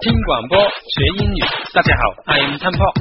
听广播学英语，大家好 ，I am Tom Paul。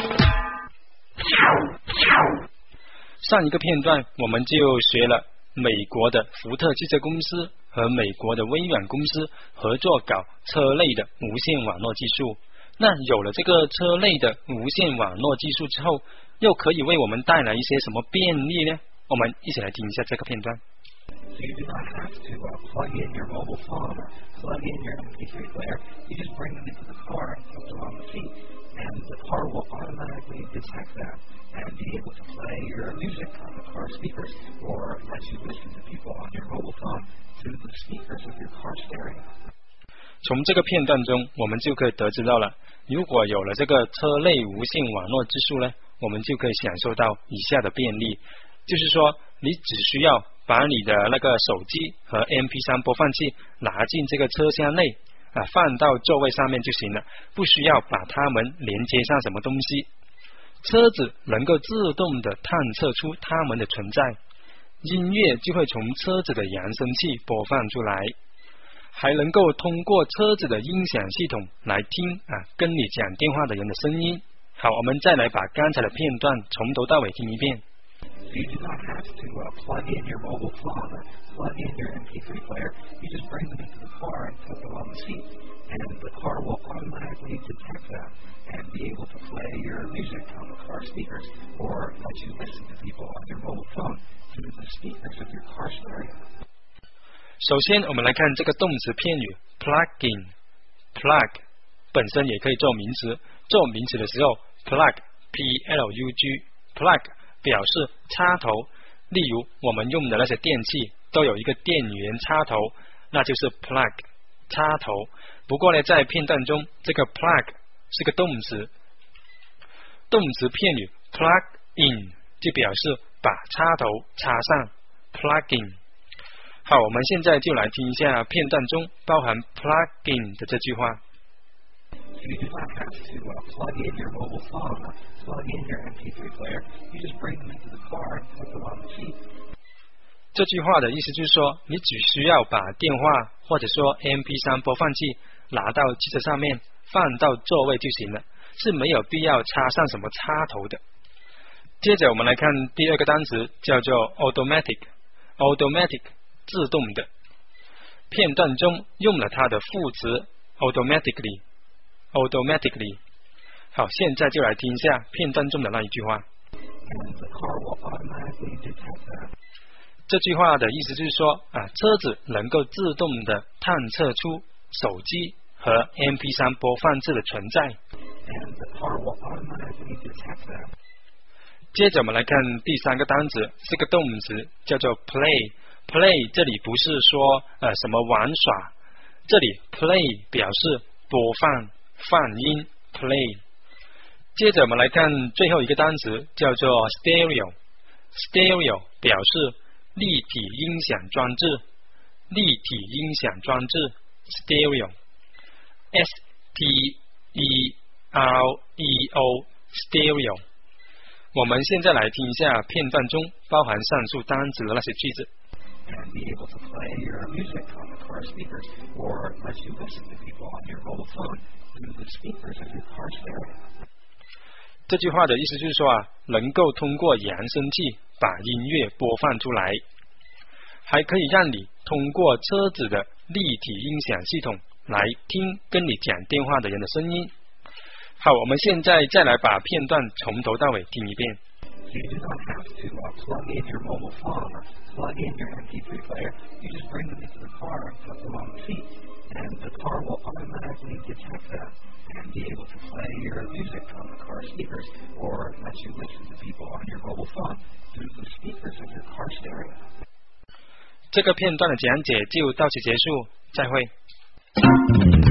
上一个片段我们就学了美国的福特汽车公司和美国的微软公司合作搞车类的无线网络技术。那有了这个车类的无线网络技术之后，又可以为我们带来一些什么便利呢？我们一起来听一下这个片段。 So you do not have to plug in your mobile phone or plug in your MP3 player. You just bring them into the car and put them on the seat, and the car will automatically detect them and be able to play your music on the car speakers or let you listen to people on your mobile phone through the speakers of your car stereo. 从这个片段中，我们就可以得知到了，如果有了这个车类无线网络技术呢，我们就可以享受到以下的便利，就是说，你只需要把你的那个手机和 MP3 播放器拿进这个车厢内放到座位上面就行了，不需要把它们连接上什么东西。车子能够自动的探测出它们的存在，音乐就会从车子的扬声器播放出来，还能够通过车子的音响系统来听跟你讲电话的人的声音。好，我们再来把刚才的片段从头到尾听一遍。 So you do not have to plug in your mobile phone or plug in your MP3 player. You just bring them into the car and put them on the seat, and the car will automatically detect them and be able to play your music on the car speakers or let you listen to people on your mobile phone through the speakers of your car stereo. 首先我们来看这个动词片语 plug in。plug 本身也可以做名词，做名词的时候 plug P-L-U-G plug 表示插头，例如我们用的那些电器都有一个电源插头，那就是 plug 插头。不过呢，在片段中这个 plug 是个动词，动词片语 plug in 就表示把插头插上 plugging。好，我们现在就来听一下片段中包含 plugging 的这句话。 You do not have to plug in your mobile phone or plug in your MP3 player. You just bring them into the car and put them on the seat. 这句话的意思就是说，你只需要把电话或者说 MP3 播放器拿到汽车上面，放到座位就行了，是没有必要插上什么插头的。接着我们来看第二个单词，叫做 automatic。automatic 自动的。片段中用了它的副词 automatically。好，现在就来听一下片段中的那一句话。这句话的意思就是说车子能够自动的探测出手机和 MP3 播放器的存在。接着我们来看第三个单词，是个动词，叫做 play。play 这里不是说什么玩耍，这里 play 表示播放放音 play。 接着我们来看最后一个单词，叫做 stereo。stereo 表示立体音响装置，立体音响装置 stereo。 S-T-E-R-E-O stereo。 我们现在来听一下片段中包含上述单词的那些句子。 And be able to play your music on the car speakers or let you listen to people on your mobile phone through the speakers of your car stereo. 这句话的意思就是说能够通过扬声器把音乐播放出来，还可以让你通过车子的立体音响系统来听跟你讲电话的人的声音。好，我们现在再来把片段从头到尾听一遍。 So you do not have to plug in your mobile phone or plug in your MP3 player. You just bring them into the car and put them on the seat, and the car will automatically detect them and be able to play your music on the car speakers or let you listen to people on your mobile phone through the speakers of your car stereo. 这个片段的讲解就到此结束，再会。